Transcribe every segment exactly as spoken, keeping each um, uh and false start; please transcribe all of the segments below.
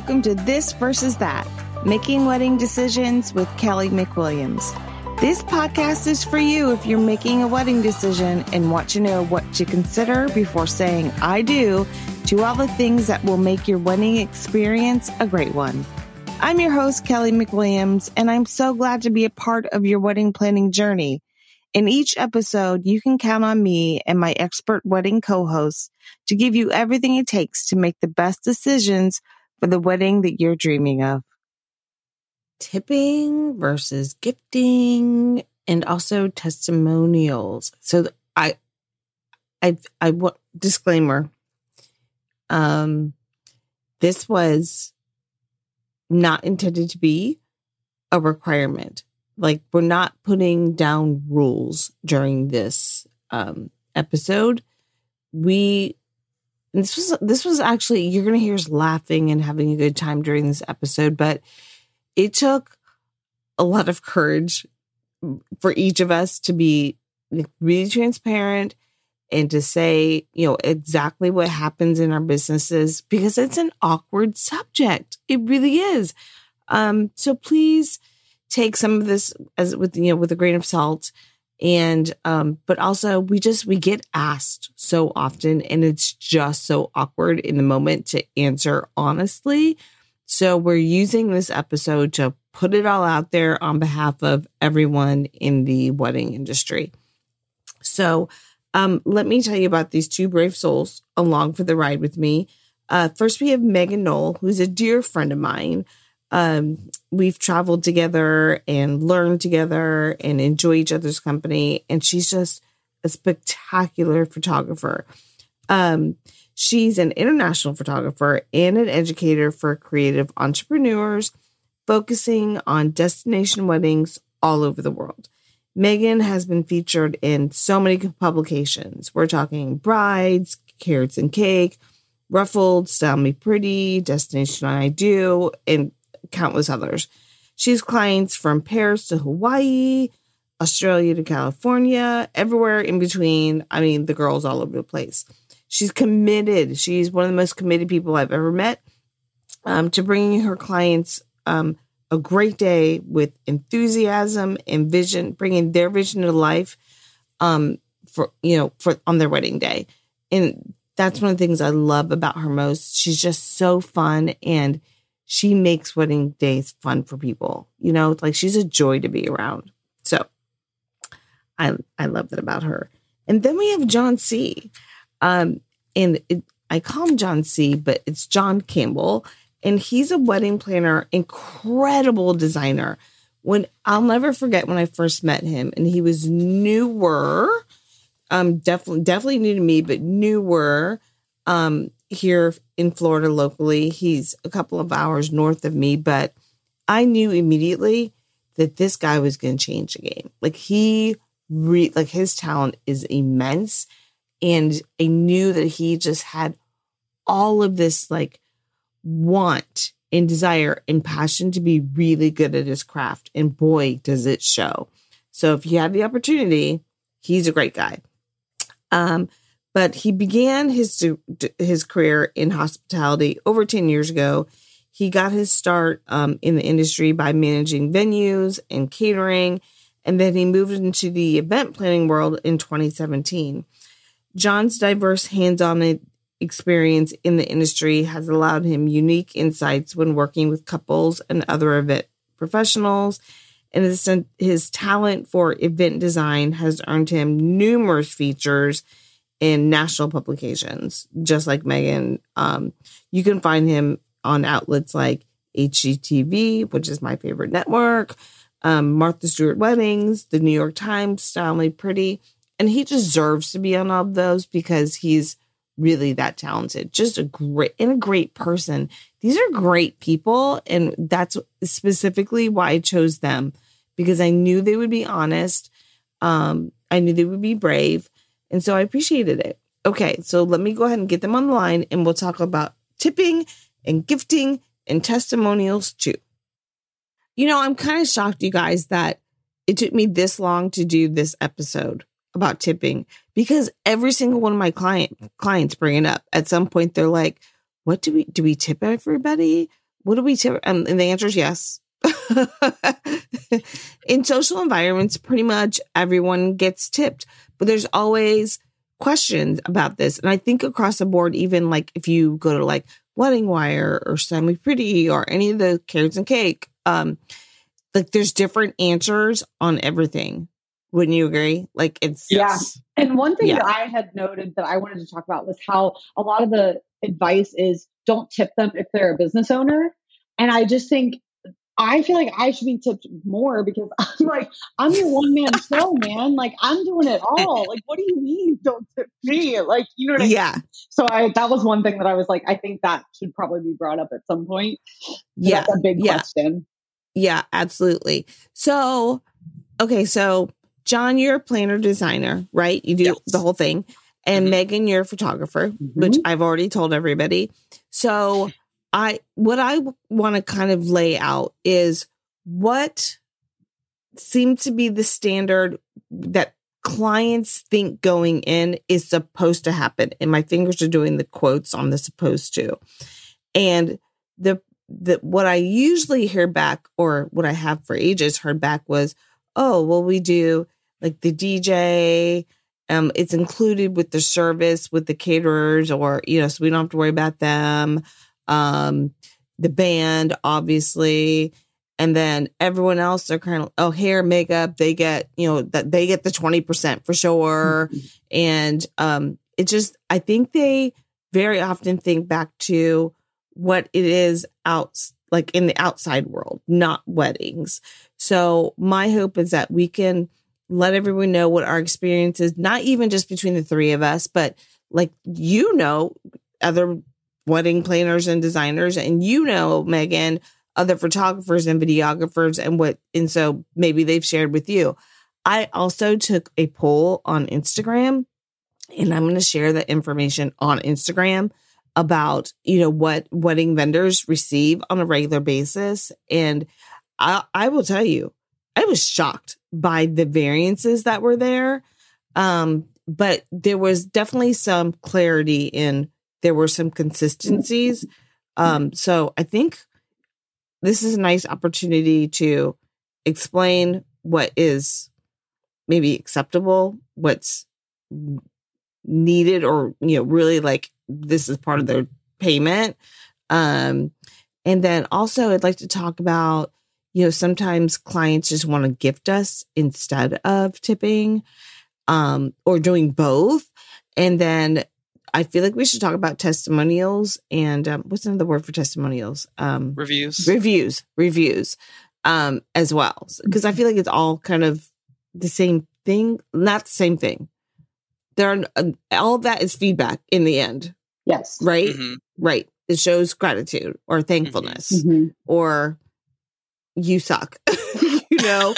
welcome to This Versus That, Making Wedding Decisions with Kelly McWilliams. This podcast is for you if you're making a wedding decision and want to know what to consider before saying I do to all the things that will make your wedding experience a great one. I'm your host, Kelly McWilliams, and I'm so glad to be a part of your wedding planning journey. In each episode, you can count on me and my expert wedding co-hosts to give you everything it takes to make the best decisions for the wedding that you're dreaming of. Tipping versus gifting and also testimonials. So I, I, I, what disclaimer, um, this was not intended to be a requirement. Like, we're not putting down rules during this um, episode. We, and this was, this was actually, you're going to hear us laughing and having a good time during this episode, but it took a lot of courage for each of us to be really transparent and to say, you know, exactly what happens in our businesses, because it's an awkward subject. It really is. Um, so please take some of this as with, you know, with a grain of salt. And, um, but also we just, we get asked so often, and it's just so awkward in the moment to answer honestly. So we're using this episode to put it all out there on behalf of everyone in the wedding industry. So, um, let me tell you about these two brave souls along for the ride with me. Uh, first we have Megan Knoll, who's a dear friend of mine. Um, we've traveled together and learned together and enjoy each other's company. And she's just a spectacular photographer. Um, she's an international photographer and an educator for creative entrepreneurs, focusing on destination weddings all over the world. Megan has been featured in so many publications. We're talking Brides, Carrots and Cake, Ruffled, Style Me Pretty, Destination I Do, and countless others. She has clients from Paris to Hawaii, Australia to California, everywhere in between. I mean, the girl's all over the place. She's committed. She's one of the most committed people I've ever met um, to bringing her clients um, a great day with enthusiasm and vision, bringing their vision to life um, for, you know, for on their wedding day. And that's one of the things I love about her most. She's just so fun, and she makes wedding days fun for people. You know, like, she's a joy to be around. So I I love that about her. And then we have John C. Um, and it, I call him John C., but it's John Campbell. And he's a wedding planner, incredible designer. When I'll never forget when I first met him, and he was newer, um, definitely, definitely new to me, but newer, um, here in Florida locally. He's a couple of hours north of me, but I knew immediately that this guy was going to change the game. Like, he, re- like his talent is immense. And I knew that he just had all of this like want and desire and passion to be really good at his craft. And boy, does it show. So if you have the opportunity, he's a great guy. Um, But he began his his career in hospitality over ten years ago. He got his start um, in the industry by managing venues and catering, and then he moved into the event planning world in twenty seventeen. John's diverse hands-on experience in the industry has allowed him unique insights when working with couples and other event professionals, and his, his talent for event design has earned him numerous features in national publications. Just like Megan, um, you can find him on outlets like H G T V, which is my favorite network, um, Martha Stewart Weddings, the New York Times, Style Me Pretty, and he deserves to be on all of those because he's really that talented. Just a great and a great person. These are great people, and that's specifically why I chose them, because I knew they would be honest. Um, I knew they would be brave. And so I appreciated it. Okay, so let me go ahead and get them on the line, and we'll talk about tipping and gifting and testimonials too. You know, I'm kind of shocked, you guys, that it took me this long to do this episode about tipping, because every single one of my client clients bring it up. At some point, they're like, what do we, do we tip everybody? what do we tip? Um, and the answer is yes. In social environments, pretty much everyone gets tipped, but there's always questions about this. And I think across the board, even like if you go to like Wedding Wire or Semi Pretty or any of the Carrots and Cake, um, like there's different answers on everything. Wouldn't you agree? Like it's yeah. And one thing yeah. that I had noted that I wanted to talk about was how a lot of the advice is don't tip them if they're a business owner. And I just think I feel like I should be tipped more because I'm like, I'm your one man show, man. Like I'm doing it all. Like, what do you mean don't tip me? Like, you know what I yeah. mean? So I, that was one thing that I was like, I think that should probably be brought up at some point. Yeah. That's a big yeah. question. Yeah, absolutely. So, okay. So John, you're a planner designer, right? You do yes. the whole thing. And mm-hmm. Megan, you're a photographer, mm-hmm. which I've already told everybody. So I, what I want to kind of lay out is what seems to be the standard that clients think going in is supposed to happen. And my fingers are doing the quotes on the supposed to. And the, the, what I usually hear back, or what I have for ages heard back was, oh, well, we do like the D J, um, it's included with the service with the caterers, or, you know, so we don't have to worry about them. Um, the band, obviously, and then everyone else are kind of, oh, hair, makeup, they get, you know, that they get the twenty percent for sure. Mm-hmm. And, um, it just, I think they very often think back to what it is out, like in the outside world, not weddings. So my hope is that we can let everyone know what our experience is, not even just between the three of us, but like, you know, other wedding planners and designers, and you know, Megan, other photographers and videographers, and what, and so maybe they've shared with you. I also took a poll on Instagram, and I'm going to share that information on Instagram about, you know, what wedding vendors receive on a regular basis. And I, I will tell you, I was shocked by the variances that were there. Um, but there was definitely some clarity in, there were some consistencies. Um, so I think this is a nice opportunity to explain what is maybe acceptable, what's needed, or, you know, really like this is part of their payment. Um, and then also I'd like to talk about, you know, sometimes clients just want to gift us instead of tipping, um, or doing both. And then I feel like we should talk about testimonials and um, what's another word for testimonials? Um, reviews, reviews, reviews, um, as well. Because I feel like it's all kind of the same thing, not the same thing. There are uh, all of that is feedback in the end. Yes. Right. Mm-hmm. Right. It shows gratitude or thankfulness mm-hmm. or you suck, you know?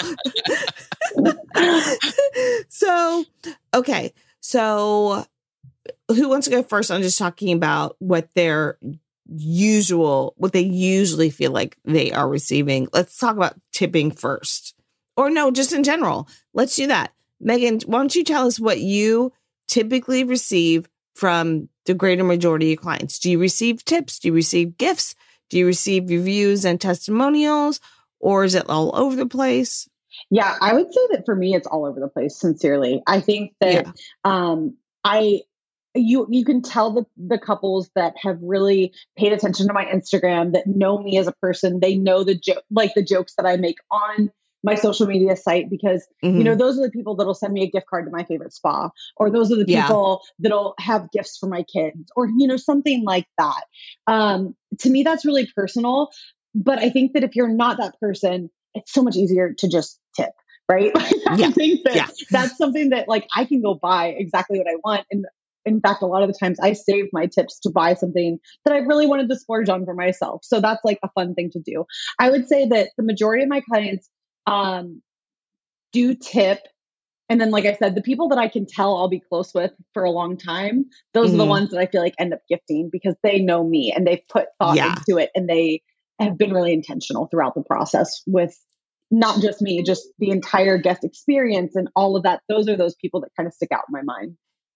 So, okay. So who wants to go first on just talking about what their usual, what they usually feel like they are receiving? Let's talk about tipping first. Or no, just in general. Let's do that. Megan, why don't you tell us what you typically receive from the greater majority of clients? Do you receive tips? Do you receive gifts? Do you receive reviews and testimonials? Or is it all over the place? Yeah, I would say that for me, it's all over the place, sincerely. I think that yeah. um, I... You you can tell the, the couples that have really paid attention to my Instagram, that know me as a person. They know the joke, like the jokes that I make on my social media site, because, mm-hmm. you know, those are the people that'll send me a gift card to my favorite spa, or those are the yeah. people that'll have gifts for my kids, or, you know, something like that. Um, to me, that's really personal. But I think that if you're not that person, it's so much easier to just tip. Right. Yeah. I think that yeah. that's something that like I can go buy exactly what I want. And in fact, a lot of the times I save my tips to buy something that I really wanted to splurge on for myself. So that's like a fun thing to do. I would say that the majority of my clients um, do tip. And then, like I said, the people that I can tell I'll be close with for a long time, those mm-hmm. are the ones that I feel like end up gifting, because they know me and they've put thought yeah. into it, and they have been really intentional throughout the process with not just me, just the entire guest experience and all of that. Those are those people that kind of stick out in my mind.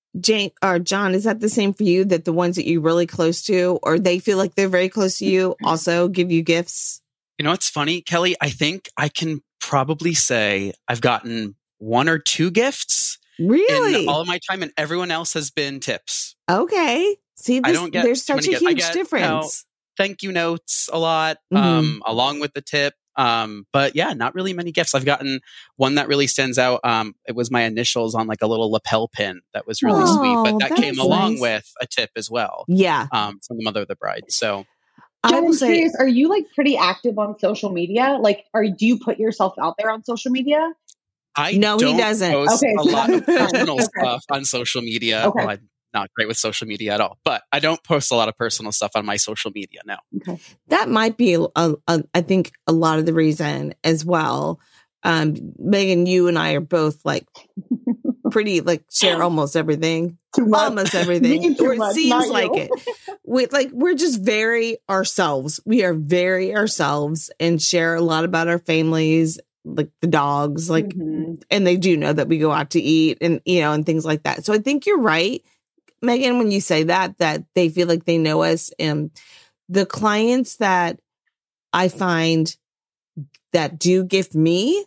Jane or John, is that the same for you, that the ones that you're really close to, or they feel like they're very close to you, also give you gifts? You know, it's funny, Kelly. I think I can probably say I've gotten one or two gifts Really? in all of my time, and everyone else has been tips. Okay. See, this, I don't get there's such a gifts. I huge get, difference. You know, thank you notes a lot, Mhm. um, along with the tip. Um, but yeah, not really many gifts. I've gotten one that really stands out. Um, it was my initials on like a little lapel pin that was really Oh, sweet, but that that's came along nice. with a tip as well. Yeah. Um, from the mother of the bride. So I Jen, will I'm say, curious, are you like pretty active on social media? Like, are do you put yourself out there on social media? I No, he don't doesn't. post Okay, a so lot of that's fine. personal Okay. stuff on social media. Okay. Well, I'm not great with social media at all, but I don't post a lot of personal stuff on my social media. No. Okay. that might be, a, a, a, I think, a lot of the reason as well. Um, Megan, you and I are both like pretty, like share almost everything. Too much. Almost everything. Me too Or it much, seems not like you. it. We like we're just very ourselves. We are very ourselves and share a lot about our families, like the dogs, like Mhm. and they do know that we go out to eat and you know and things like that. So I think you're right, Megan, when you say that that they feel like they know us. And the clients that I find that do gift me,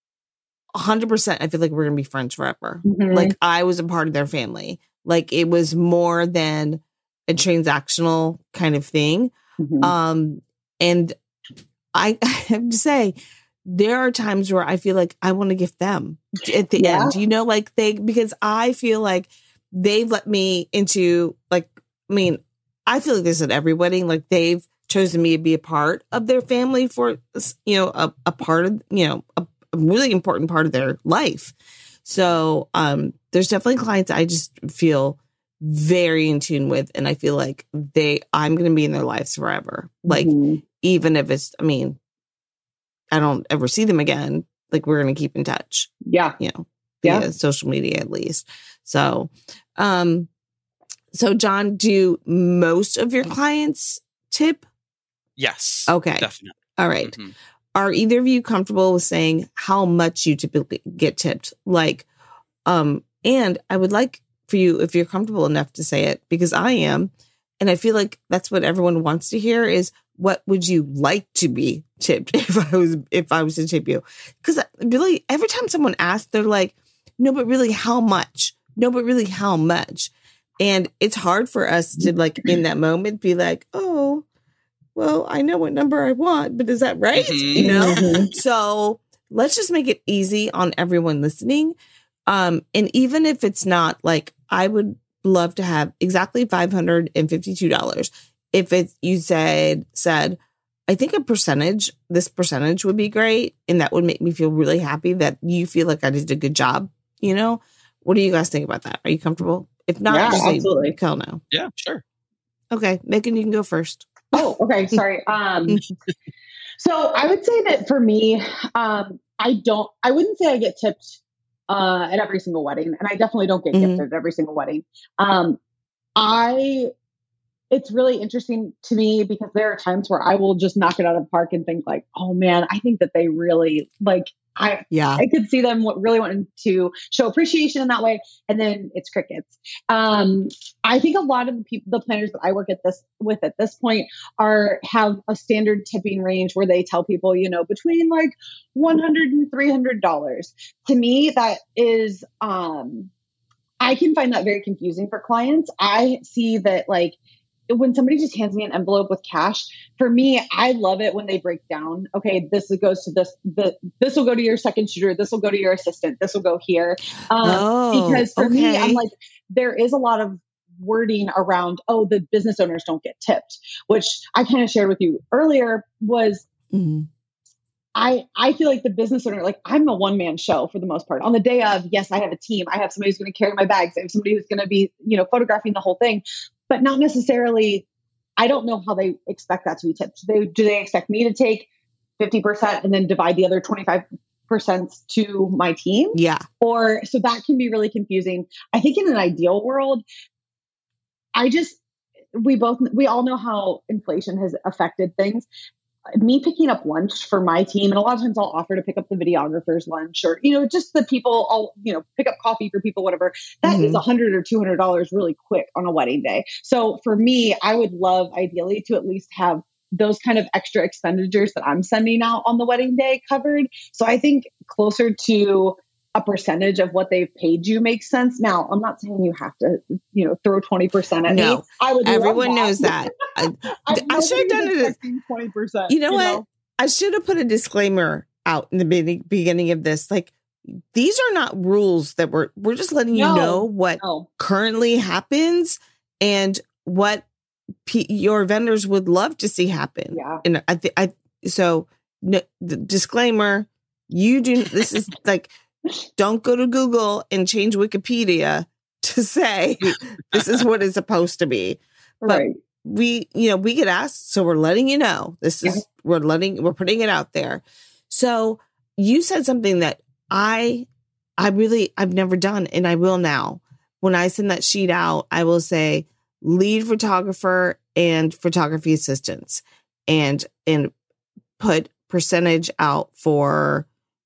one hundred percent I feel like we're going to be friends forever. Mhm. Like I was a part of their family. Like it was more than a transactional kind of thing. Mhm. Um, and I, I have to say, there are times where I feel like I want to gift them at the Yeah. end, you know, like they, because I feel like they've let me into like, I mean, I feel like this at every wedding, like they've chosen me to be a part of their family for, you know, a, a part of, you know, a, a really important part of their life. So um, there's definitely clients I just feel very in tune with. And I feel like they, I'm going to be in their lives forever. Like, Mhm. even if it's, I mean, I don't ever see them again, like we're going to keep in touch, Yeah. you know, Yeah. via social media at least. So, um, so John, do most of your clients tip? Yes. Okay. Definitely. All right. Mhm. Are either of you comfortable with saying how much you typically get tipped? Like, um, and I would like for you, if you're comfortable enough to say it, because I am. And I feel like that's what everyone wants to hear is, what would you like to be tipped if I was, if I was to tip you? Because really, every time someone asks, they're like, no, but really how much? No, but really how much? And it's hard for us to like in that moment be like, oh, well, I know what number I want, but is that right? Mhm. You know? Mhm. So let's just make it easy on everyone listening. Um, and even if it's not like, I would love to have exactly five hundred fifty-two dollars. If it, you said, said, I think a percentage, this percentage would be great. And that would make me feel really happy that you feel like I did a good job. You know, what do you guys think about that? Are you comfortable? If not, Yeah, just say, absolutely. hell no. Yeah, sure. Okay. Megan, you can go first. Oh, okay. Sorry. Um, so I would say that for me, um, I don't, I wouldn't say I get tipped uh, at every single wedding, and I definitely don't get Mhm. gifted at every single wedding. Um, I, it's really interesting to me because there are times where I will just knock it out of the park and think like, oh man, I think that they really like, I, Yeah. I could see them really wanting to show appreciation in that way. And then it's crickets. Um, I think a lot of the people, the planners that I work at this with at this point are, have a standard tipping range where they tell people, you know, between like one hundred dollars and three hundred dollars. To me, that is, um, I can find that very confusing for clients. I see that like, when somebody just hands me an envelope with cash, for me, I love it when they break down, okay, this goes to this, the, this will go to your second shooter. This will go to your assistant. This will go here. Um, Oh, because for me, I'm okay. like, there is a lot of wording around, oh, the business owners don't get tipped, which I kind of shared with you earlier was, Mhm. I, I feel like the business owner, like I'm a one man show for the most part. On the day of, yes, I have a team. I have somebody who's going to carry my bags. I have somebody who's going to be, you know, photographing the whole thing, but not necessarily. I don't know how they expect that to be tipped. They, do they expect me to take fifty percent and then divide the other twenty-five percent to my team? Yeah. Or, so that can be really confusing. I think in an ideal world, I just, we both, we all know how inflation has affected things. me picking up lunch for my team, and a lot of times I'll offer to pick up the videographer's lunch, or, you know, just the people, I'll, you know, pick up coffee for people, whatever. That mm-hmm. is a hundred or two hundred dollars really quick on a wedding day. So for me, I would love ideally to at least have those kind of extra expenditures that I'm sending out on the wedding day covered. So I think closer to a percentage of what they've paid you makes sense. Now, I'm not saying you have to, you know, throw twenty percent at no, me. I would. Everyone that. knows that. I, I should have done it. twenty percent. You know you what? Know? I should have put a disclaimer out in the beginning, beginning of this. Like, these are not rules that we're, we're just letting you no, know what no. currently happens and what P- your vendors would love to see happen. Yeah. And I think, I, so no, the disclaimer, you do, this is like, don't go to Google and change Wikipedia to say this is what it's supposed to be. But right. we, you know, we get asked, so we're letting you know. This is, yeah. we're letting, we're putting it out there. So you said something that I, I really, I've never done, and I will now. When I send that sheet out, I will say lead photographer and photography assistants, and, and put percentage out for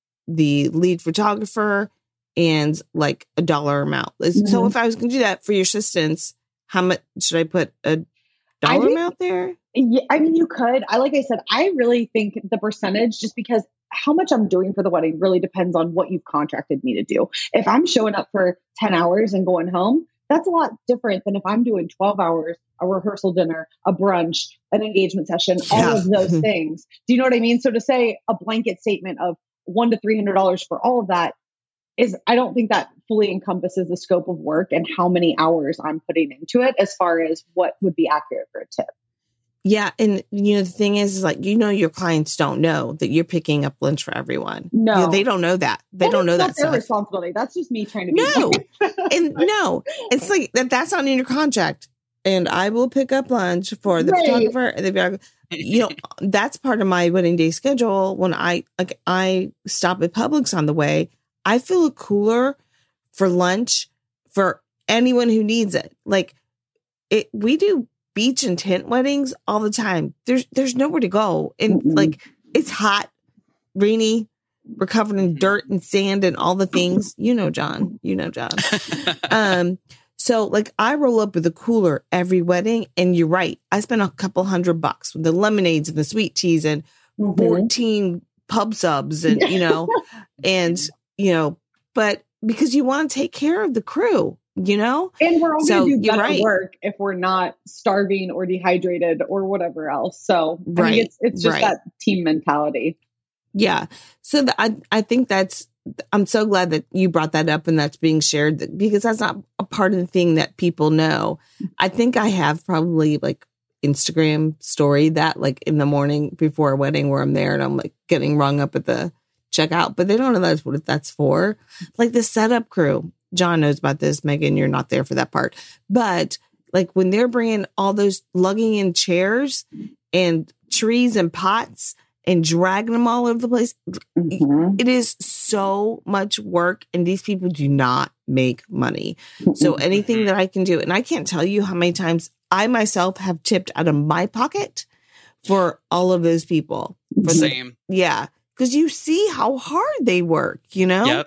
the lead photographer and like a dollar amount. Mm-hmm. So if I was going to do that for your assistants, how much should I put a dollar think, amount there? Yeah, I mean, you could. I, like I said, I really think the percentage, just because how much I'm doing for the wedding really depends on what you've contracted me to do. If I'm showing up for ten hours and going home, that's a lot different than if I'm doing twelve hours, a rehearsal dinner, a brunch, an engagement session, yeah. all of those things. Do you know what I mean? So to say a blanket statement of one to three hundred dollars for all of that is, I don't think that fully encompasses the scope of work and how many hours I'm putting into it as far as what would be accurate for a tip. Yeah. And, you know, the thing is, is like, you know, your clients don't know that you're picking up lunch for everyone. No, you know, they don't know that. They that don't know that that's their stuff. responsibility. That's just me trying to be no, and no, it's like that. That's not in your contract. And I will pick up lunch for the right. photographer and the videographer. You know, that's part of my wedding day schedule. When I like, I stop at Publix on the way. I fill a cooler for lunch for anyone who needs it. Like it, we do beach and tent weddings all the time. There's, there's nowhere to go, and mm-hmm. like it's hot, rainy. We're covered in dirt and sand and all the things. You know, John. You know, John. um. So like I roll up with a cooler every wedding, and you're right. I spend a couple hundred bucks with the lemonades and the sweet teas and mm-hmm. fourteen pub subs and, you know, and, you know, but because you want to take care of the crew, you know, and we're all so going to do better right. work if we're not starving or dehydrated or whatever else. So I right. mean, it's, it's just right. that team mentality. Yeah. So the, I, I think that's, I'm so glad that you brought that up and that's being shared, because that's not a part of the thing that people know. I think I have probably like Instagram story that like in the morning before a wedding where I'm there and I'm like getting rung up at the checkout, but they don't know that's what that's for. Like the setup crew, John knows about this. Megan, you're not there for that part, but like when they're bringing all those lugging in chairs and trees and pots and dragging them all over the place. Mm-hmm. It is so much work, and these people do not make money. Mm-hmm. So anything that I can do, and I can't tell you how many times I myself have tipped out of my pocket for all of those people. For Same. The, yeah. Because you see how hard they work, you know? Yep.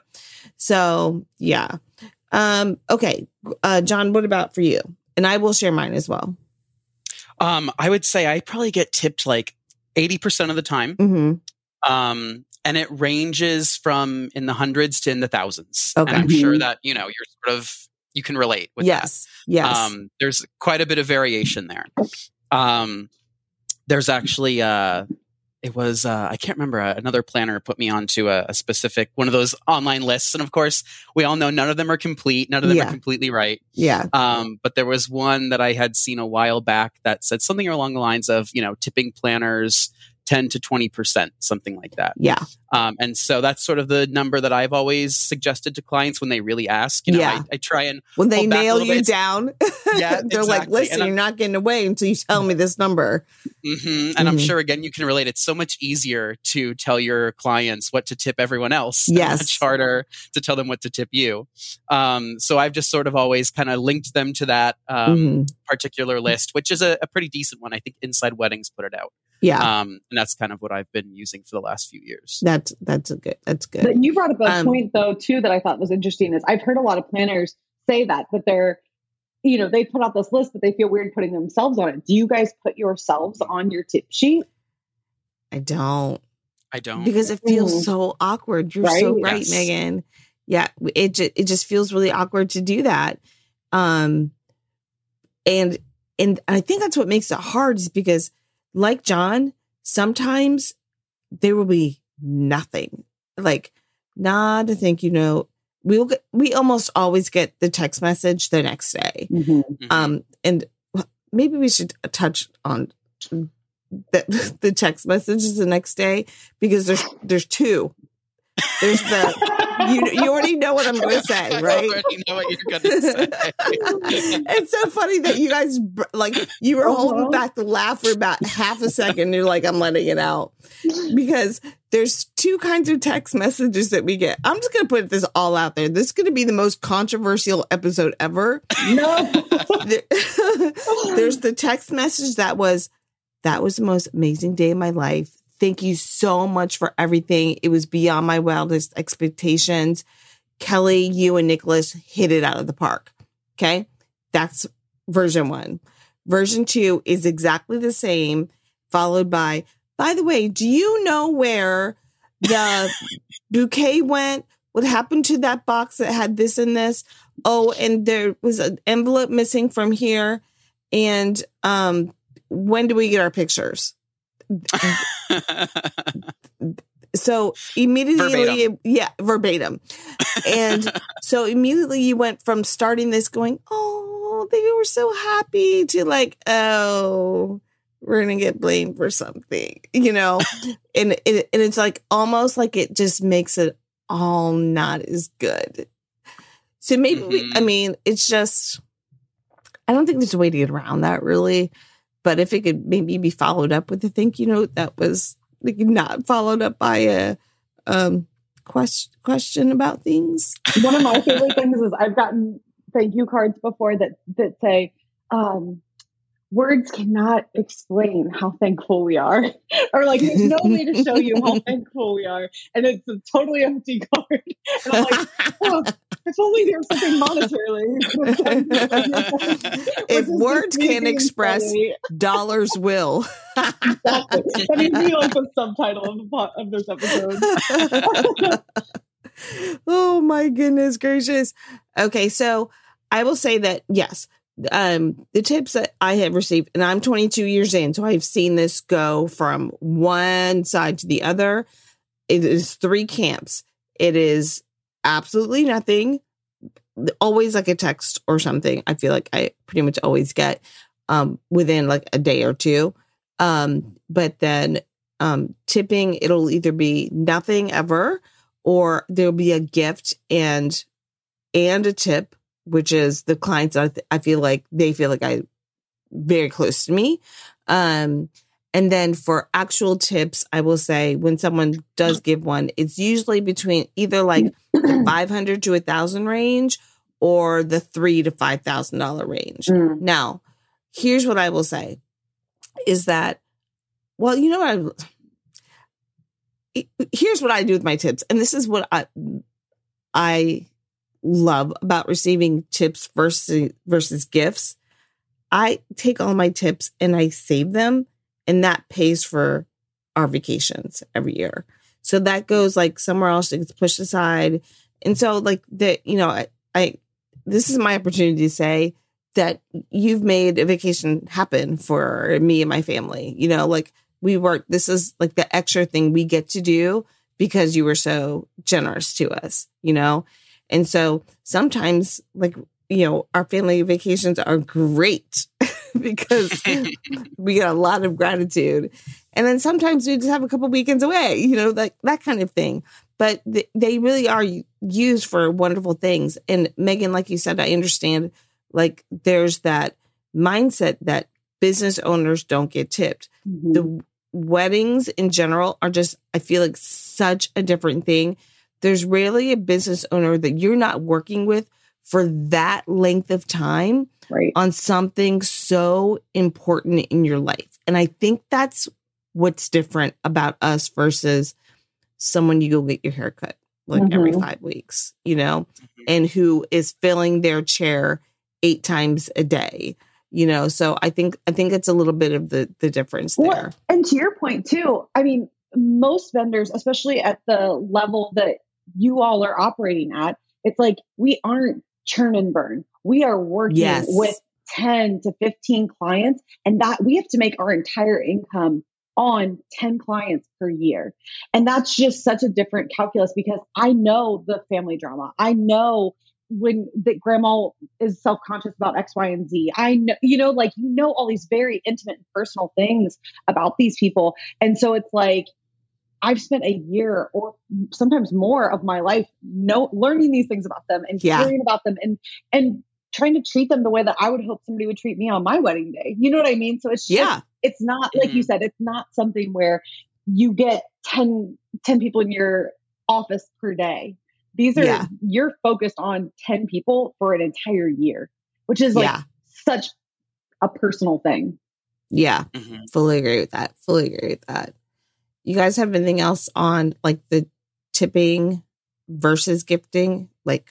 So, yeah. Um, okay. Uh, John, what about for you? And I will share mine as well. Um, I would say I probably get tipped like eighty percent of the time. Mm-hmm. Um, and it ranges from in the hundreds to in the thousands. Okay. And I'm sure that, you know, you're sort of, you can relate with yes. that. Yes. Um, there's quite a bit of variation there. Um, there's actually, uh, it was, uh, I can't remember, uh, another planner put me onto a, a specific, one of those online lists. And of course, we all know none of them are complete. None of them yeah. are completely right. Yeah. Um, but there was one that I had seen a while back that said something along the lines of, you know, tipping planners ten to twenty percent, something like that. Yeah. Um, and so that's sort of the number that I've always suggested to clients when they really ask. You know, yeah. I, I try and when they nail you bit. down, yeah, they're exactly. like, listen, and you're not getting away until you tell me this number. Mm-hmm. And mm-hmm. I'm sure, again, you can relate. It's so much easier to tell your clients what to tip everyone else. Yes. Much harder to tell them what to tip you. Um, so I've just sort of always kind of linked them to that um, mm-hmm. particular list, which is a, a pretty decent one. I think Inside Weddings put it out. Yeah. Um, and that's kind of what I've been using for the last few years. That's, that's a good, that's good. But you brought up a Um, point though, too, that I thought was interesting is I've heard a lot of planners say that, that they're, you know, they put out this list, but they feel weird putting themselves on it. Do you guys put yourselves on your tip sheet? I don't. I don't. Because it feels Mm. so awkward. You're Right? so right, Yes. Megan. Yeah, it just, it just feels really awkward to do that. Um, and and I think that's what makes it hard is because, like John, sometimes there will be nothing, like not a thank you note. We'll get, we almost always get the text message the next day. Mm-hmm. Mhm. Um, and maybe we should touch on the, the text messages the next day because there's there's two. There's the you you already know what I'm going to say, I right? already know what you're going to say. It's so funny that you guys br- like you were holding Uh-huh. back the laugh for about half a second. You're like, I'm letting it out because there's two kinds of text messages that we get. I'm just going to put this all out there. This is going to be the most controversial episode ever. No. There- there's the text message that was, that was the most amazing day of my life. Thank you so much for everything. It was beyond my wildest expectations. Kelly, you and Nicholas hit it out of the park. Okay. That's version one. Version two is exactly the same, followed by, by the way, do you know where the bouquet went? What happened to that box that had this and this? Oh, and there was an envelope missing from here. And um, when do we get our pictures? So immediately, Verbatim. yeah, verbatim. And so immediately you went from starting this going, oh, they were so happy to like, oh, we're going to get blamed for something, you know? and, it, and it's like almost like it just makes it all not as good. So maybe, we, I mean, it's just, I don't think there's a way to get around that really. But if it could maybe be followed up with a thank you note that was like not followed up by a um, question question about things. One of my favorite things is I've gotten thank you cards before that that say, um, words cannot explain how thankful we are. Or like, there's no way to show you how thankful we are. And it's a totally empty card. And I'm like, oh, if only there was something monetarily. If words can't express, dollars will. Exactly. That needs to be like the subtitle of, the po- of this episode. Oh my goodness gracious. Okay, so I will say that yes, um, the tips that I have received, and I'm twenty-two years in, so I've seen this go from one side to the other. It is three camps. It is absolutely nothing, always like a text or something. I feel like I pretty much always get um, within like a day or two. Um, but then um, tipping, it'll either be nothing ever, or there'll be a gift and and a tip, which is the clients I, th- I feel like they feel like I very close to me. Um, and then for actual tips, I will say when someone does give one, it's usually between either like the five hundred to a thousand range or the three to five thousand dollar range. Mm. Now, here's what I will say is that, well, you know what? I, here's what I do with my tips. And this is what I, I love about receiving tips versus versus gifts. I take all my tips and I save them, and that pays for our vacations every year. So that goes like somewhere else that gets pushed aside. And so like that, you know, I, I this is my opportunity to say that you've made a vacation happen for me and my family. You know, like we work, this is like the extra thing we get to do because you were so generous to us, you know? And so sometimes, like, you know, our family vacations are great because we get a lot of gratitude. And then sometimes we just have a couple weekends away, you know, like that kind of thing. But th- they really are used for wonderful things. And Megan, like you said, I understand, like, there's that mindset that business owners don't get tipped. Mm-hmm. The weddings in general are just, I feel like, such a different thing. There's rarely a business owner that you're not working with for that length of time Right. on something so important in your life. And I think that's what's different about us versus someone you go get your hair cut like mm-hmm. every five weeks, you know, mm-hmm. and who is filling their chair eight times a day, you know? So I think, I think it's a little bit of the, the difference there. Well, and to your point too, I mean, most vendors, especially at the level that you all are operating at, it's like, we aren't churn and burn. We are working yes. with ten to fifteen clients, and that we have to make our entire income on ten clients per year. And that's just such a different calculus, because I know the family drama. I know when that grandma is self-conscious about X, Y, and Z. I know, you know, like, you know, all these very intimate and personal things about these people. And so it's like, I've spent a year or sometimes more of my life know, learning these things about them and yeah. hearing about them and, and trying to treat them the way that I would hope somebody would treat me on my wedding day. You know what I mean? So it's just, yeah. it's not, like mm-hmm. you said, it's not something where you get ten, ten people in your office per day. These are, yeah. you're focused on ten people for an entire year, which is like yeah. such a personal thing. Yeah. Mm-hmm. Fully agree with that. Fully agree with that. You guys have anything else on like the tipping versus gifting? Like,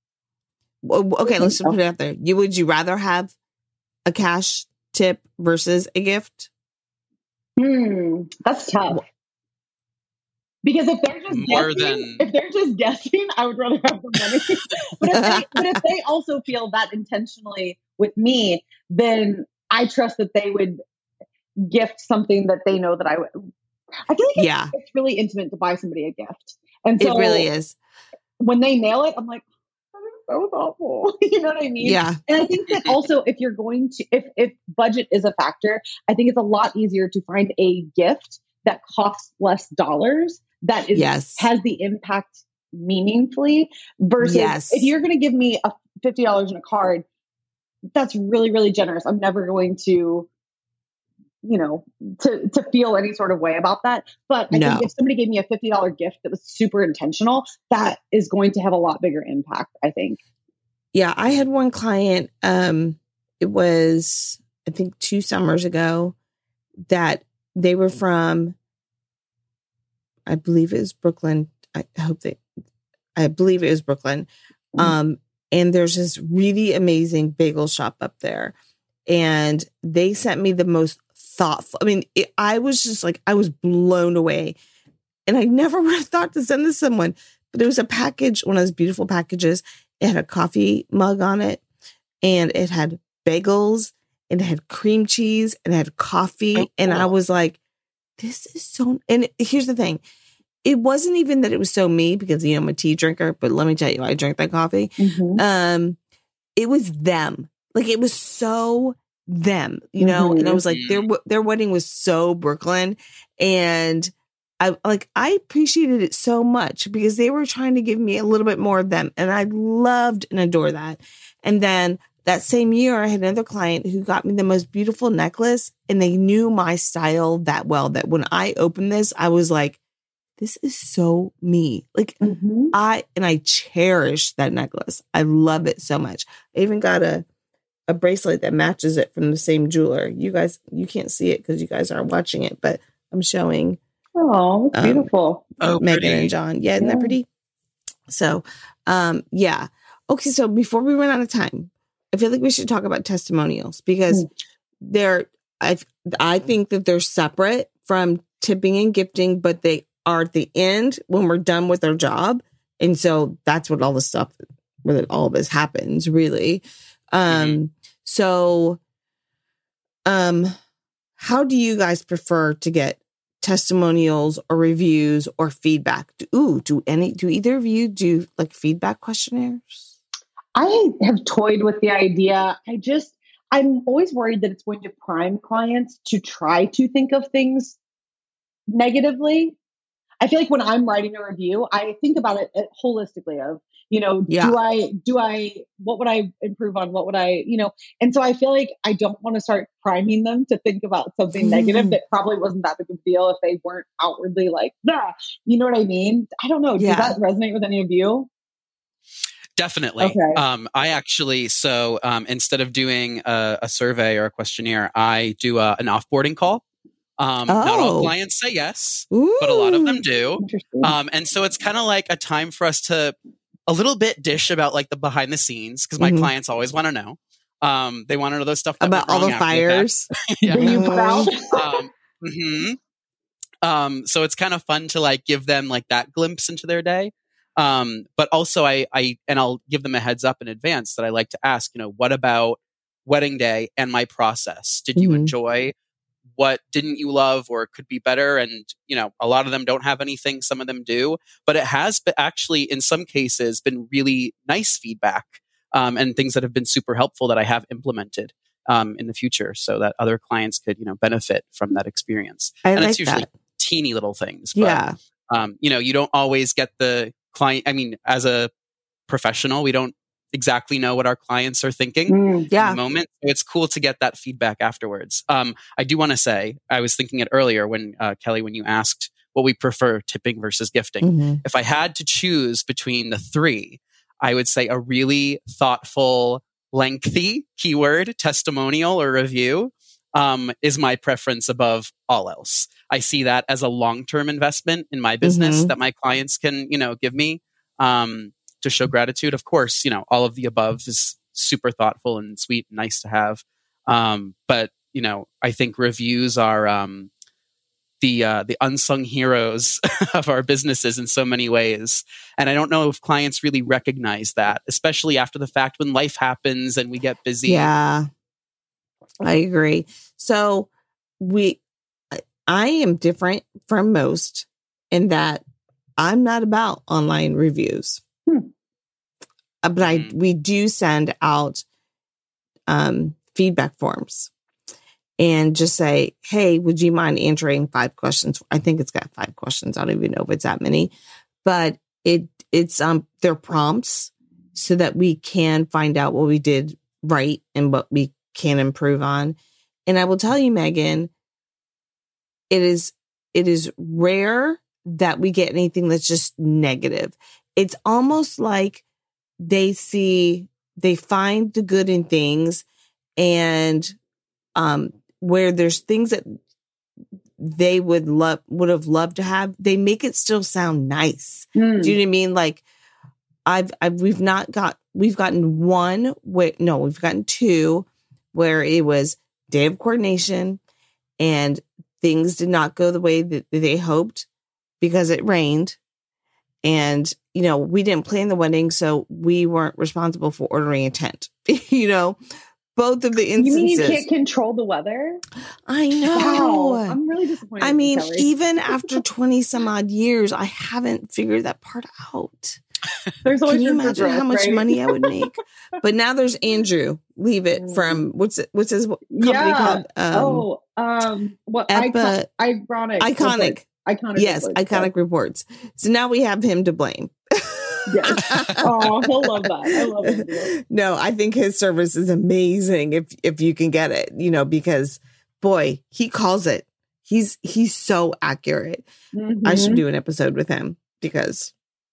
okay, let's just put it out there. You would you rather have a cash tip versus a gift? Hmm, that's tough. Because if they're just More guessing, than... if they're just guessing, I would rather have the money. but, if they, but if they also feel that intentionally with me, then I trust that they would gift something that they know that I would. I feel like it's, yeah. it's really intimate to buy somebody a gift. And so it really is. When they nail it, I'm like, that is so thoughtful. You know what I mean? Yeah. And I think that also if you're going to, if, if budget is a factor, I think it's a lot easier to find a gift that costs less dollars, that is yes. has the impact meaningfully versus yes. if you're going to give me a fifty dollars in a card, that's really, really generous. I'm never going to, you know, to, to feel any sort of way about that. But I no. think if somebody gave me a fifty dollars gift that was super intentional, that is going to have a lot bigger impact, I think. Yeah. I had one client, um, it was, I think two summers ago, that they were from, I believe it was Brooklyn. I hope they, I believe it was Brooklyn. Um, and there's this really amazing bagel shop up there. And they sent me the most thoughtful. I mean, it, I was just like, I was blown away. And I never would have thought to send this to someone. But it was a package, one of those beautiful packages. It had a coffee mug on it. And it had bagels. And it had cream cheese. And it had coffee. Oh, and I was like, this is so... And here's the thing. It wasn't even that it was so me because, you know, I'm a tea drinker. But let me tell you, I drank that coffee. Mm-hmm. Um, it was them. Like, it was so them, you know? Mm-hmm. And I was like, their their wedding was so Brooklyn. And I like, I appreciated it so much because they were trying to give me a little bit more of them. And I loved and adore that. And then that same year, I had another client who got me the most beautiful necklace. And they knew my style that well that when I opened this, I was like, this is so me. Like, mm-hmm. I, and I cherish that necklace. I love it so much. I even got a, a bracelet that matches it from the same jeweler. You guys, you can't see it because you guys aren't watching it, but I'm showing. Oh, that's um, beautiful. Oh, Megan pretty. and John. Yeah, isn't yeah. that pretty? So, um, yeah. Okay. So before we run out of time, I feel like we should talk about testimonials because mm. they're, I, I think that they're separate from tipping and gifting, but they are at the end when we're done with our job. And so that's what all the stuff, where all of this happens really. Um, mm-hmm. so, um, how do you guys prefer to get testimonials or reviews or feedback? Ooh, do any, do either of you do like feedback questionnaires? I have toyed with the idea. I just, I'm always worried that it's going to prime clients to try to think of things negatively. I feel like when I'm writing a review, I think about it holistically of, you know, yeah. do I, do I, what would I improve on? What would I, you know, and so I feel like I don't want to start priming them to think about something mm. negative that probably wasn't that big of a deal if they weren't outwardly like, nah, you know what I mean? I don't know. Yeah. Does that resonate with any of you? Definitely. Okay. Um, I actually, so um, instead of doing a, a survey or a questionnaire, I do a, an offboarding call Um, Oh. Not all clients say yes, Ooh. but a lot of them do. Interesting. Um, and so it's kind of like a time for us to a little bit dish about like the behind the scenes, because my Mhm. clients always want to know. Um, they want to know those stuff that About went all wrong the after fact. fires. Yeah. Do you put out? um, mhm. um, so it's kind of fun to like give them like that glimpse into their day. Um, but also I, I, and I'll give them a heads up in advance that I like to ask, you know, what about wedding day and my process? Did you Mhm. enjoy? What didn't you love or could be better? And, you know, a lot of them don't have anything. Some of them do, but it has been actually in some cases been really nice feedback, um, and things that have been super helpful that I have implemented, um, in the future so that other clients could, you know, benefit from that experience. I and like it's usually that. teeny little things, but, Yeah. um, you know, you don't always get the client. I mean, as a professional, we don't exactly know what our clients are thinking Mm. in Yeah. the moment. So it's cool to get that feedback afterwards. Um, I do want to say, I was thinking it earlier when, uh, Kelly, when you asked what we prefer, tipping versus gifting. Mhm. If I had to choose between the three, I would say a really thoughtful, lengthy keyword testimonial or review, um, is my preference above all else. I see that as a long-term investment in my business Mhm. that my clients can, you know, give me, um, to show gratitude. Of course, you know, all of the above is super thoughtful and sweet and nice to have. Um, but, you know, I think reviews are, um, the, uh, the unsung heroes of our businesses in so many ways. And I don't know if clients really recognize that, especially after the fact when life happens and we get busy. Yeah. I agree. So we, I- I am different from most in that I'm not about online reviews. Hmm. Uh, But I, Mhm. we do send out um, feedback forms and just say, hey, would you mind answering five questions? I think it's got five questions. I don't even know if it's that many, but it it's um they're prompts so that we can find out what we did right and what we can improve on. And I will tell you, Megan, it is it is rare that we get anything that's just negative. It's almost like they see, they find the good in things, and um, where there's things that they would love, would have loved to have, they make it still sound nice. Mm. Do you know what I mean? Like I've, I've, we've not got, we've gotten one where, no, we've gotten two where it was day of coordination and things did not go the way that they hoped because it rained. And, you know, we didn't plan the wedding, so we weren't responsible for ordering a tent. You know, both of the You instances. mean you can't control the weather? I know. Wow. I'm really disappointed. I in you, mean, Kelly. even after twenty some odd years, I haven't figured that part out. There's always Can you room for imagine how growth, much right? money I would make? But now there's Andrew. Leave it from what's it, what's his company Yeah. called? Um, oh, um, what? Epa- Icon- ironic. Iconic. Iconic. Yes, reports, Iconic Reports. So now we have him to blame. Yes. Oh, he'll love that. I love it. No, I think his service is amazing if if you can get it, you know, because boy, he calls it. He's he's so accurate. Mm-hmm. I should do an episode with him because,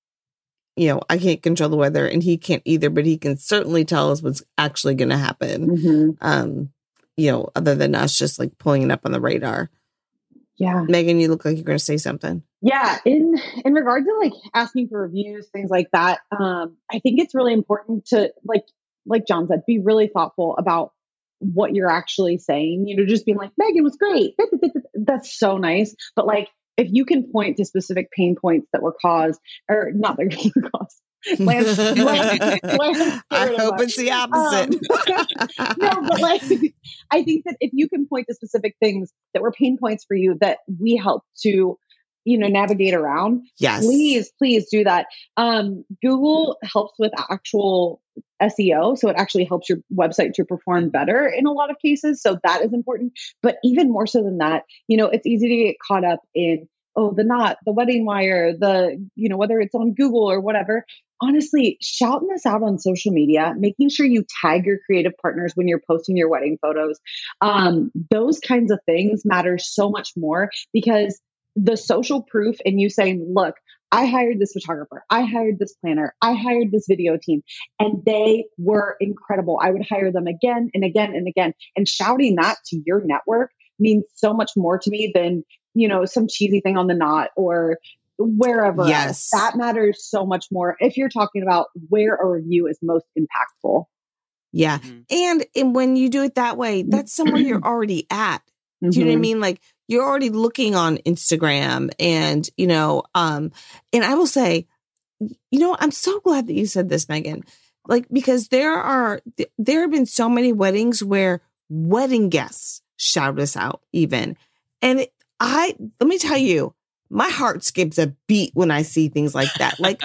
you know, I can't control the weather and he can't either, but he can certainly tell us what's actually going to happen. Mm-hmm. Um, you know, other than us just like pulling it up on the radar. Yeah. Megan, you look like you're going to say something. Yeah, in in regard to like asking for reviews, things like that, um, I think it's really important to like like John said, be really thoughtful about what you're actually saying. You know, just being like, Megan was great. That's so nice. But like, if you can point to specific pain points that were caused, or not that were caused. Lance, Lance, Lance I hope it's the opposite. Um, no, but like, I think that if you can point to specific things that were pain points for you that we helped to, you know, navigate around, Yes. please, please do that. Um, Google helps with actual S E O. So it actually helps your website to perform better in a lot of cases. So that is important. But even more so than that, you know, it's easy to get caught up in, oh, the knot, the wedding wire, the, you know, whether it's on Google or whatever. Honestly, shouting this out on social media, making sure you tag your creative partners when you're posting your wedding photos. Um, those kinds of things matter so much more because the social proof and you saying, look, I hired this photographer, I hired this planner, I hired this video team, and they were incredible. I would hire them again and again and again. And shouting that to your network means so much more to me than, you know, some cheesy thing on the knot or wherever Yes. else. That matters so much more if you're talking about where a review is most impactful. Yeah. Mhm. And, and when you do it that way, that's somewhere you're already at. Do you know what I Mhm. mean? Like you're already looking on Instagram and, you know, um, and I will say, you know, I'm so glad that you said this, Megan, like, because there are, there have been so many weddings where wedding guests shout us out even. And it, I, let me tell you, my heart skips a beat when I see things like that. Like,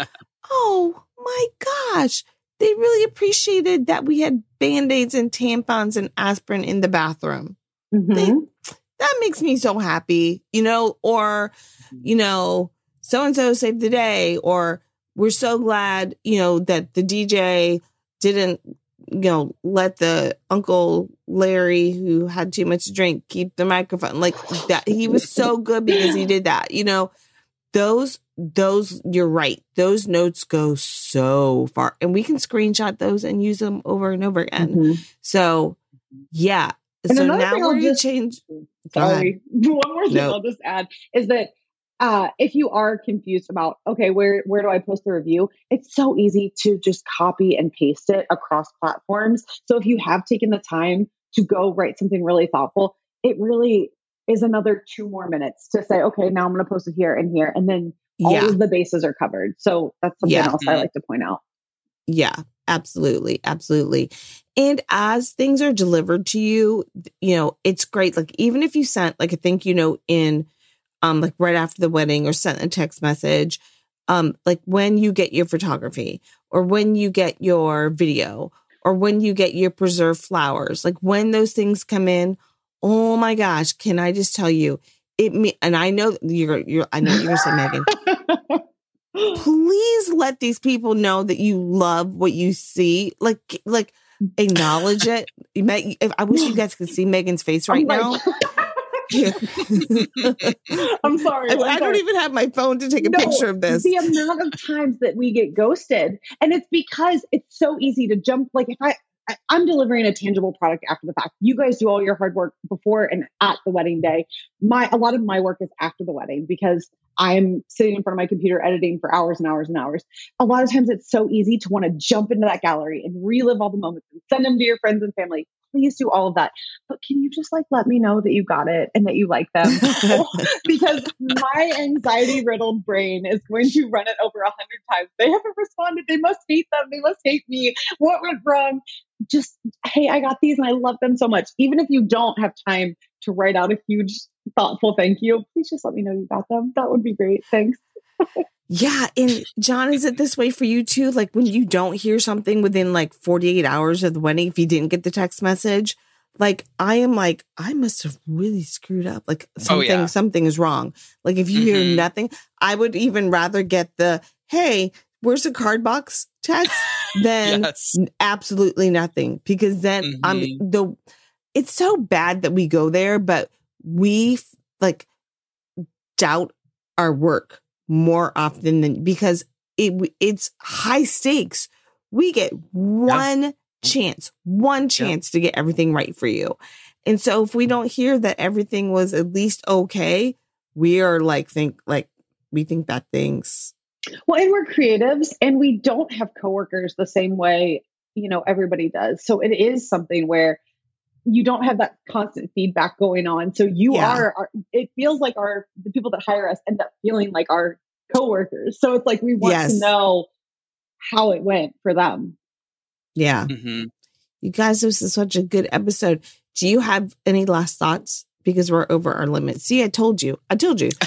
oh my gosh, they really appreciated that we had Band-Aids and tampons and aspirin in the bathroom. Mhm. They, that makes me so happy, you know, or, you know, so-and-so saved the day, or we're so glad, you know, that the D J didn't, you know, let the Uncle Larry who had too much to drink keep the microphone like that. He was so good because he did that, you know, those, those, you're right. Those notes go so far and we can screenshot those and use them over and over again. Mhm. So yeah. And so another now thing I'll we're going just- to change. Go Sorry. One more thing No. I'll just add is that uh, if you are confused about, okay, where, where do I post the review? It's so easy to just copy and paste it across platforms. So if you have taken the time to go write something really thoughtful, it really is another two more minutes to say, okay, now I'm going to post it here and here. And then all Yeah. of the bases are covered. So that's something Yeah. else I like to point out. Yeah, absolutely. Absolutely. And as things are delivered to you, you know, it's great. Like, even if you sent like a thank you note in, um, like right after the wedding or sent a text message, um, like when you get your photography or when you get your video or when you get your preserved flowers, like when those things come in, oh my gosh, can I just tell you it me, and I know you're, you're, I know what you're gonna say, Megan. Please let these people know that you love what you see. Like, like acknowledge it. Meg, if, I wish you guys could see Megan's face right I'm now. like- I'm sorry. I, I'm I don't sorry. even have my phone to take a No, picture of this. The amount of times that we get ghosted, and it's because it's so easy to jump. Like if I, I, I'm delivering a tangible product after the fact. You guys do all your hard work before and at the wedding day. My a lot of my work is after the wedding because I'm sitting in front of my computer editing for hours and hours and hours. A lot of times it's so easy to want to jump into that gallery and relive all the moments and send them to your friends and family. Please do all of that. But can you just like let me know that you got it and that you like them? Because my anxiety riddled brain is going to run it over a hundred times. They haven't responded. They must hate them. They must hate me. What went wrong? Just, hey, I got these and I love them so much. Even if you don't have time to write out a huge thoughtful thank you, please just let me know you got them. That would be great. Thanks. Yeah. And John, is it this way for you too? Like when you don't hear something within like forty-eight hours of the wedding, if you didn't get the text message, like I am like, I must have really screwed up. Like something, yeah. something is wrong. Like if you hear Mhm. nothing, I would even rather get the, hey, where's the card box text than Yes. absolutely nothing. Because then I'm Mhm. the, it's so bad that we go there, but we like doubt our work more often than because it it's high stakes. We get one chance, one chance to get everything right for you. And so if we don't hear that everything was at least okay, we are like think like we think bad things. Well, and we're creatives and we don't have coworkers the same way, you know, everybody does. So it is something where you don't have that constant feedback going on. So you Yeah. are, are, it feels like our, the people that hire us end up feeling like our coworkers. So it's like, we want Yes. to know how it went for them. Yeah. Mhm. You guys, this is such a good episode. Do you have any last thoughts? Because we're over our limit. See, I told you. I told you.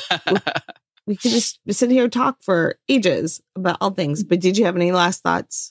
We could just sit here and talk for ages about all things. But did you have any last thoughts?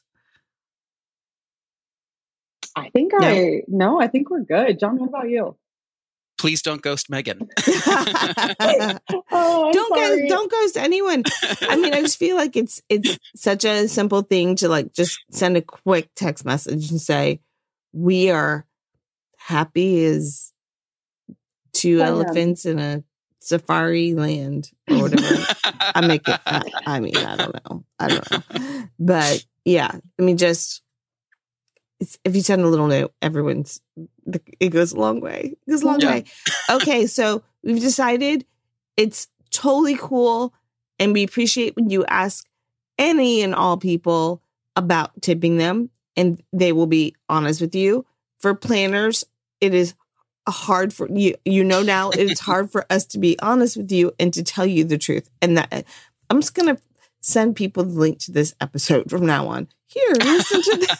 I think No. I, no, I think we're good. John, what about you? Please don't ghost Megan. Oh, I'm don't sorry. ghost, don't ghost anyone. I mean, I just feel like it's it's such a simple thing to like just send a quick text message and say, "We are happy as two I am. elephants in a safari land or whatever." I make it. I, I mean, I don't know. I don't know. But yeah, I mean, just it's, if you send a little note, everyone's, it goes a long way. It goes a long Yeah. way. Okay. So we've decided it's totally cool. And we appreciate when you ask any and all people about tipping them, and they will be honest with you. For planners, it is hard for you. You know, now it's hard for us to be honest with you and to tell you the truth. And that I'm just going to send people the link to this episode from now on. Here, listen to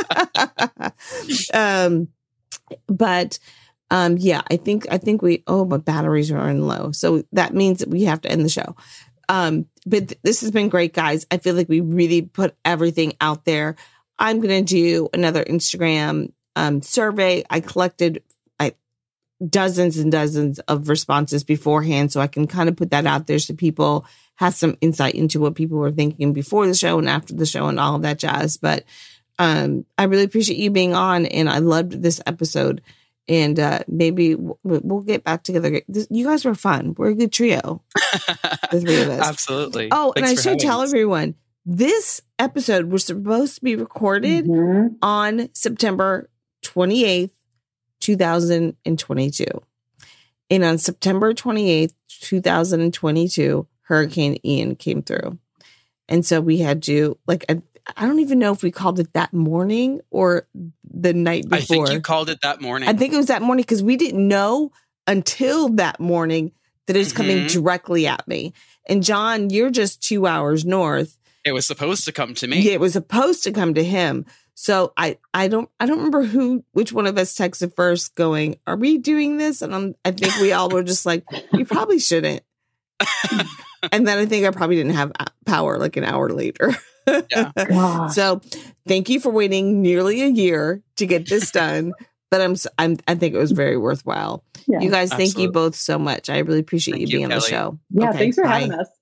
this. um, but um, yeah, I think I think we. Oh, my batteries are running low, so that means that we have to end the show. Um, but th- this has been great, guys. I feel like we really put everything out there. I'm going to do another Instagram um, survey. I collected I, dozens and dozens of responses beforehand, so I can kind of put that out there so people have some insight into what people were thinking before the show and after the show and all of that jazz. But um, I really appreciate you being on, and I loved this episode. And uh, maybe we'll, we'll get back together. This, you guys were fun. We're a good trio, the three of us. Absolutely. Oh, Thanks and I for should tell us. everyone, this episode was supposed to be recorded Mhm. on September twenty-eighth, twenty twenty-two. And on September twenty-eighth, twenty twenty-two, Hurricane Ian came through. And so we had to, like, I, I don't even know if we called it that morning or the night before. I think you called it that morning. I think it was that morning because we didn't know until that morning that it was coming Mhm. directly at me. And John, you're just two hours north. It was supposed to come to me. Yeah, it was supposed to come to him. So I, I don't, I don't remember who, which one of us texted first, going, "Are we doing this?" And I'm, I think we all were just like, "You probably shouldn't." And then I think I probably didn't have power like an hour later. Yeah. Gosh. So thank you for waiting nearly a year to get this done. But I'm, s- I'm, I think it was very worthwhile. Yeah. You guys, thank you Absolutely. both so much. I really appreciate Thank you being you, on the Kelly. show. Yeah, Okay, thanks for bye. having us.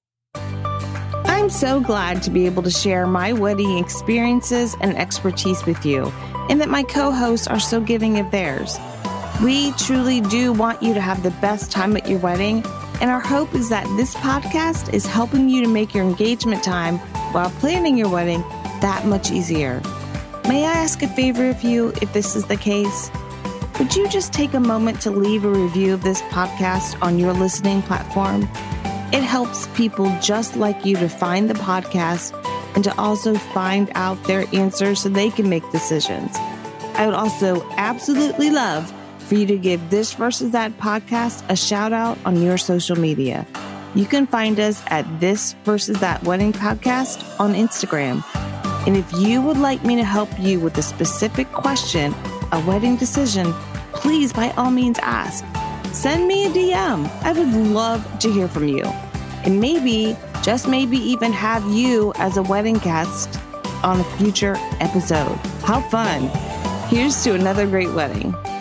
I'm so glad to be able to share my wedding experiences and expertise with you, and that my co-hosts are so giving of theirs. We truly do want you to have the best time at your wedding, and our hope is that this podcast is helping you to make your engagement time while planning your wedding that much easier. May I ask a favor of you if this is the case? Would you just take a moment to leave a review of this podcast on your listening platform? It helps people just like you to find the podcast and to also find out their answers so they can make decisions. I would also absolutely love for you to give This Versus That podcast a shout out on your social media. You can find us at This Versus That Wedding Podcast on Instagram. And if you would like me to help you with a specific question, a wedding decision, please by all means ask. Send me a D M. I would love to hear from you. And maybe, just maybe even have you as a wedding guest on a future episode. How fun. Here's to another great wedding.